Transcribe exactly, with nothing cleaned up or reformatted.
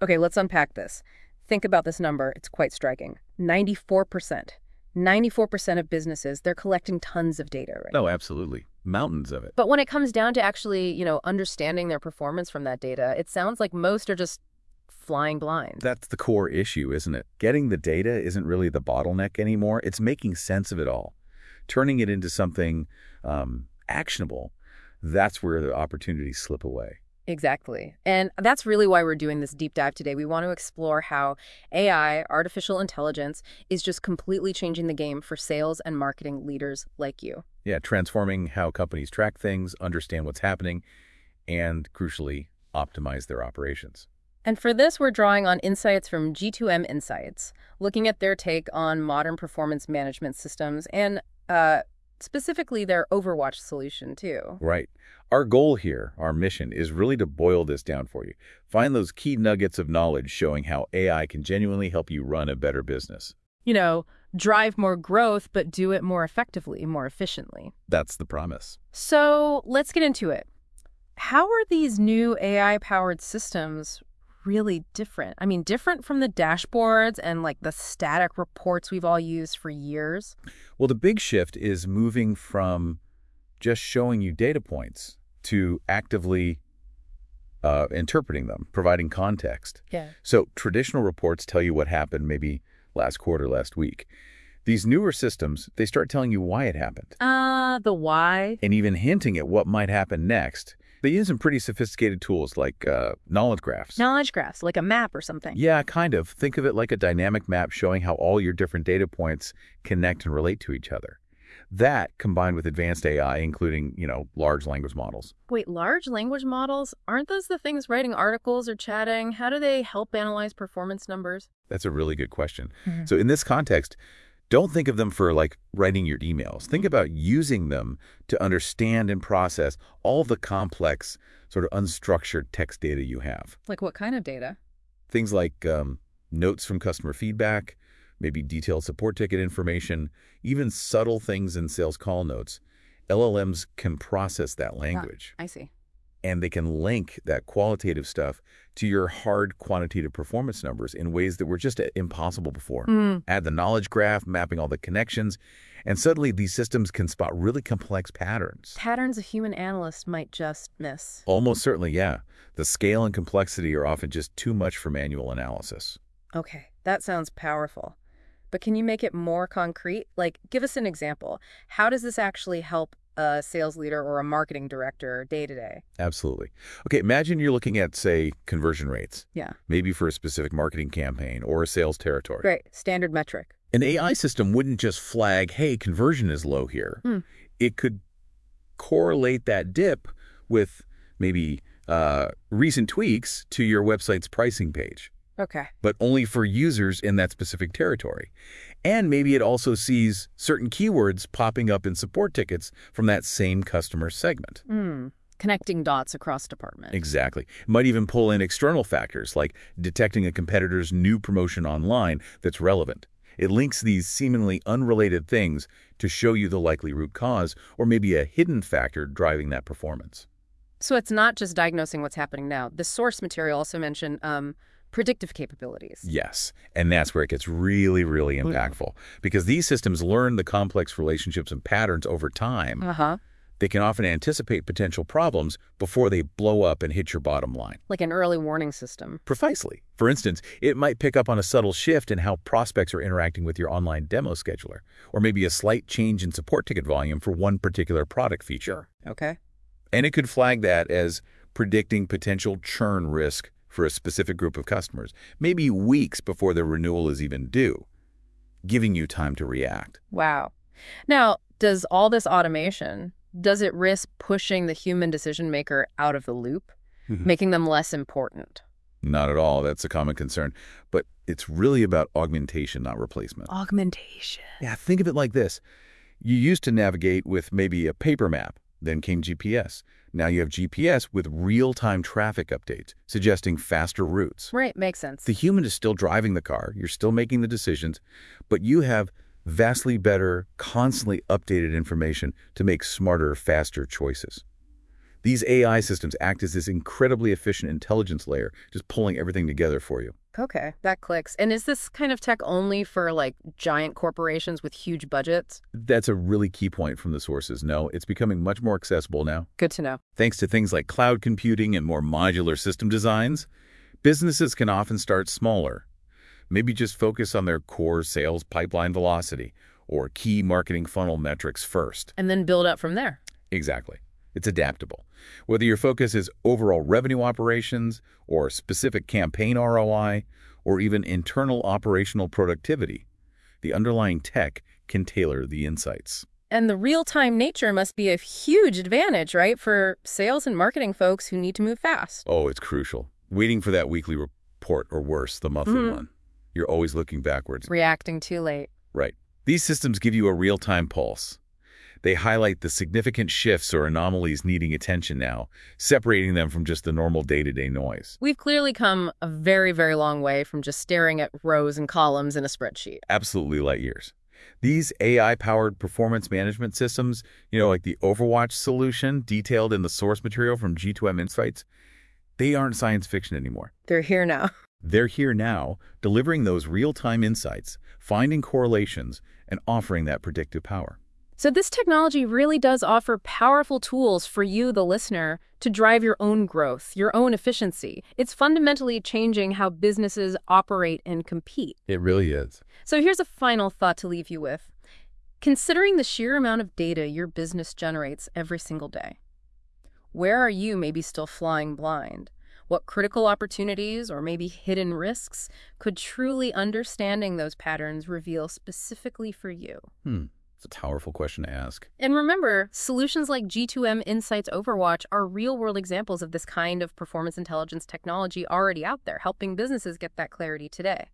Okay, let's unpack this. Think about this number. It's quite striking. ninety-four percent. ninety-four percent of businesses, they're collecting tons of data, right? Oh, absolutely. Mountains of it. But when it comes down to actually, you know, understanding their performance from that data, it sounds like most are just flying blind. That's the core issue, isn't it? Getting the data isn't really the bottleneck anymore. It's making sense of it all. Turning it into something um, actionable, that's where the opportunities slip away. Exactly. And that's really why we're doing this deep dive today. We want to explore how A I, artificial intelligence, is just completely changing the game for sales and marketing leaders like you. Yeah, transforming how companies track things, understand what's happening, and, crucially, optimize their operations. And for this, we're drawing on insights from G two M Insights, looking at their take on modern performance management systems and uh, specifically their Overwatch solution, too. Right. Our goal here, our mission, is really to boil this down for you. Find those key nuggets of knowledge showing how A I can genuinely help you run a better business. You know, drive more growth, but do it more effectively, more efficiently. That's the promise. So let's get into it. How are these new A I-powered systems really different? I mean, different from the dashboards and like the static reports we've all used for years? Well, the big shift is moving from just showing you data points to actively uh, interpreting them, providing context. Yeah. So traditional reports tell you what happened maybe last quarter, last week. These newer systems, they start telling you why it happened. Uh, the why? And even hinting at what might happen next. They use some pretty sophisticated tools like uh, knowledge graphs. Knowledge graphs, like a map or something. Yeah, kind of. Think of it like a dynamic map showing how all your different data points connect and relate to each other. That, combined with advanced A I, including, you know, large language models. Wait, large language models? Aren't those the things writing articles or chatting? How do they help analyze performance numbers? That's a really good question. Mm-hmm. So in this context, don't think of them for, like, writing your emails. Think about using them to understand and process all the complex, sort of unstructured text data you have. Like what kind of data? Things like um, notes from customer feedback, maybe detailed support ticket information, even subtle things in sales call notes. L L Ms can process that language. Ah, I see. And they can link that qualitative stuff to your hard quantitative performance numbers in ways that were just impossible before. Mm. Add the knowledge graph, mapping all the connections, and suddenly these systems can spot really complex patterns. Patterns a human analyst might just miss. Almost certainly, yeah. The scale and complexity are often just too much for manual analysis. Okay, that sounds powerful. But can you make it more concrete? Like, give us an example. How does this actually help a sales leader or a marketing director day to day? Absolutely. Okay, imagine you're looking at, say, conversion rates. Yeah. Maybe for a specific marketing campaign or a sales territory. Great. Standard metric. An A I system wouldn't just flag, hey, conversion is low here. Hmm. It could correlate that dip with maybe uh, recent tweaks to your website's pricing page. Okay. But only for users in that specific territory. And maybe it also sees certain keywords popping up in support tickets from that same customer segment. Hmm. Connecting dots across departments. Exactly. It might even pull in external factors like detecting a competitor's new promotion online that's relevant. It links these seemingly unrelated things to show you the likely root cause or maybe a hidden factor driving that performance. So it's not just diagnosing what's happening now. The source material also mentioned um, predictive capabilities. Yes, and that's where it gets really, really impactful. Because these systems learn the complex relationships and patterns over time. Uh-huh. They can often anticipate potential problems before they blow up and hit your bottom line. Like an early warning system. Precisely. For instance, it might pick up on a subtle shift in how prospects are interacting with your online demo scheduler, or maybe a slight change in support ticket volume for one particular product feature. Okay. And it could flag that as predicting potential churn risk for a specific group of customers, maybe weeks before their renewal is even due, giving you time to react. Wow. Now, does all this automation, does it risk pushing the human decision maker out of the loop, making them less important? Not at all. That's a common concern. But it's really about augmentation, not replacement. Augmentation. Yeah, think of it like this. You used to navigate with maybe a paper map. Then came G P S. Now you have G P S with real-time traffic updates, suggesting faster routes. Right, makes sense. The human is still driving the car. You're still making the decisions. But you have vastly better, constantly updated information to make smarter, faster choices. These A I systems act as this incredibly efficient intelligence layer, just pulling everything together for you. Okay, that clicks. And is this kind of tech only for, like, giant corporations with huge budgets? That's a really key point from the sources. No, it's becoming much more accessible now. Good to know. Thanks to things like cloud computing and more modular system designs, businesses can often start smaller. Maybe just focus on their core sales pipeline velocity or key marketing funnel metrics first. And then build up from there. Exactly. It's adaptable. Whether your focus is overall revenue operations or specific campaign R O I or even internal operational productivity, the underlying tech can tailor the insights. And the real-time nature must be a huge advantage, right, for sales and marketing folks who need to move fast. Oh, it's crucial. Waiting for that weekly report or worse, the monthly Mm-hmm. one. You're always looking backwards. Reacting too late. Right. These systems give you a real-time pulse. They highlight the significant shifts or anomalies needing attention now, separating them from just the normal day-to-day noise. We've clearly come a very, very long way from just staring at rows and columns in a spreadsheet. Absolutely light years. These A I-powered performance management systems, you know, like the Overwatch solution detailed in the source material from G two M Insights, they aren't science fiction anymore. They're here now. They're here now, delivering those real-time insights, finding correlations, and offering that predictive power. So this technology really does offer powerful tools for you, the listener, to drive your own growth, your own efficiency. It's fundamentally changing how businesses operate and compete. It really is. So here's a final thought to leave you with. Considering the sheer amount of data your business generates every single day, where are you maybe still flying blind? What critical opportunities or maybe hidden risks could truly understanding those patterns reveal specifically for you? Hmm. It's a powerful question to ask. And remember, solutions like G two M Insights Overwatch are real-world examples of this kind of performance intelligence technology already out there, helping businesses get that clarity today.